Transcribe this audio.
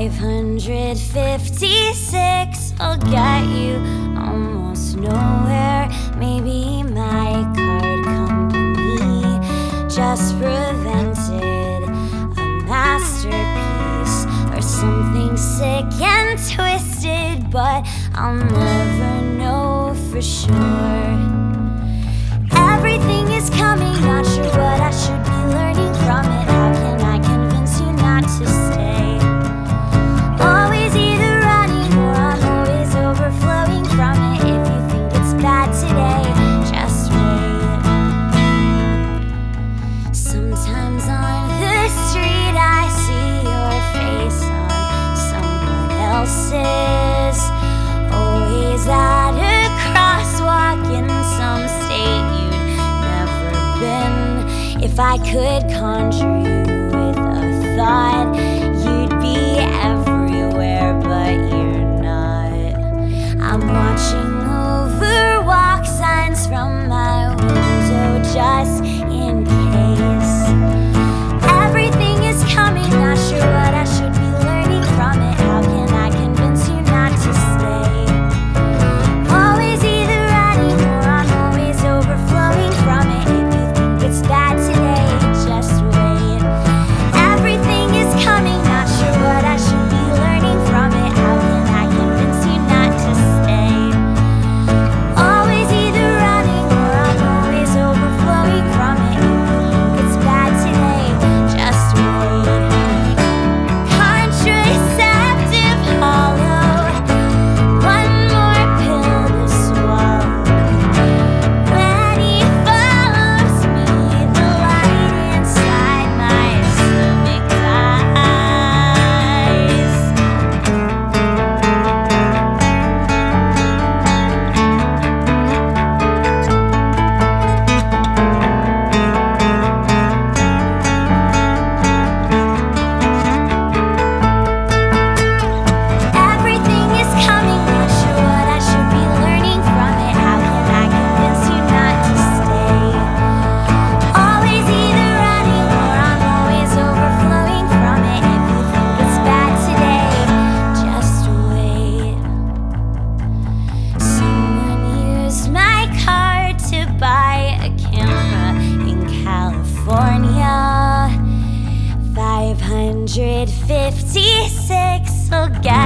556 will get you almost nowhere. Maybe my card company just prevented a masterpiece or something sick and twisted, but I'll never know for sure. Everything is coming, not sure what I should be learning from it. How can I convince you not to stay? Always either running or I'm always overflowing from it. If you think it's bad today, just wait. Sometimes on the street I see your face on someone else's. Always at a crosswalk in some state you'd never been. If I could conjure you with a thought, you'd be everywhere, but you're not. I'm watching over walk signs from my window just in case. Everything is coming, not sure what I should be learning from it. How can I convince you not to stay? Always either running or I'm always overflowing from it. If you think it's bad today, just wait. Everything is coming, not sure what I should be learning from it. How can I convince you not to stay? Always either running or I'm always overflowing from it. If you think it's bad today, just wait. Contraceptive hollow, one more pill to swallow. When he follows me, the light inside my stomach dies. Everything is coming, not sure what I should be learning from it. How can I convince you not to stay? Always either running or I'm always overflowing from it. If you think it's bad today, just wait. Someone used my card to buy a camera in California. 556 will get